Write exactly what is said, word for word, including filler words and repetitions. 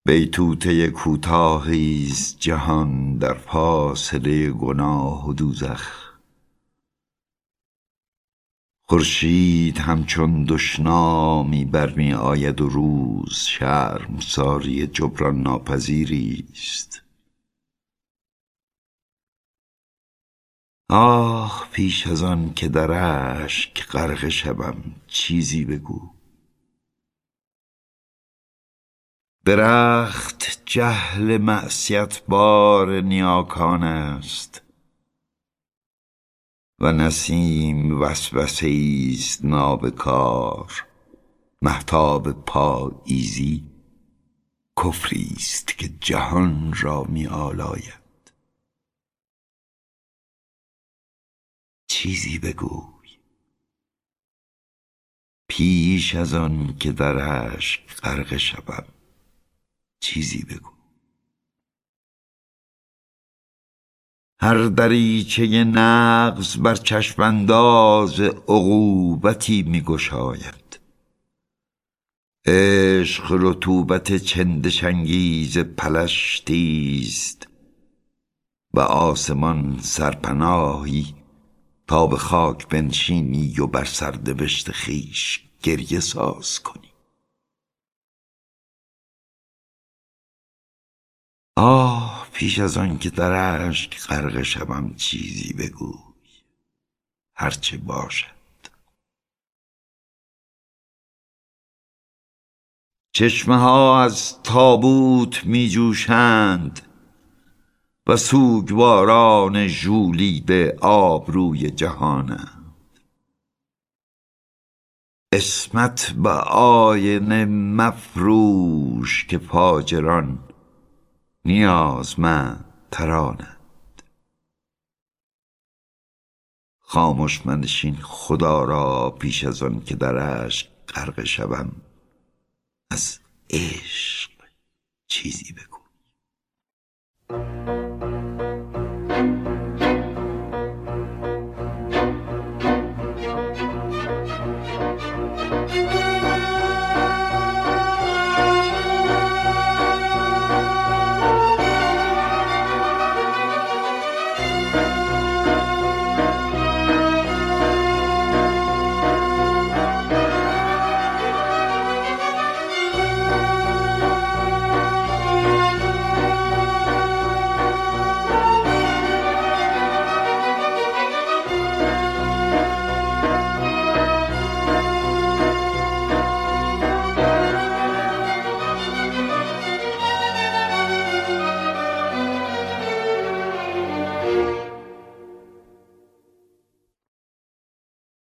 بیتوته کوتاهیست جهان در فاصله گناه و دوزخ. خورشید همچون دشنامی برمی آید و روز شرمساری جبران ناپذیری است. آه پیش از آن که در اشک غرقه شوم چیزی بگو. درخت جهل معصیت بار نیاکان است و نسیم وسوسه ایست نابکار. مهتاب پاییزی کفری است که جهان را می آلاید. چیزی بگوی پیش از آن که در اشک غرقه شوم چیزی بگو. هر دریچه نغز بر چشم انداز عقوبتی می گشاید. عشق رطوبت چندش انگیز پلشتی است و آسمان سرپناهی تا به خاک بنشینی و بر سرنوشت خویش گریه ساز کنی. آه پیش از آن که در اشک غرقه شوم چیزی بگوی هرچه باشد. چشمه ها از تابوت می جوشند و سوگواران ژولیده آبروی جهانند. عصمت به آینه مفروش که فاجران نیازمند ترانند. خاموش منشین خدا را پیش از آن که در اشک غرقه شوم از عشق چیزی بگو.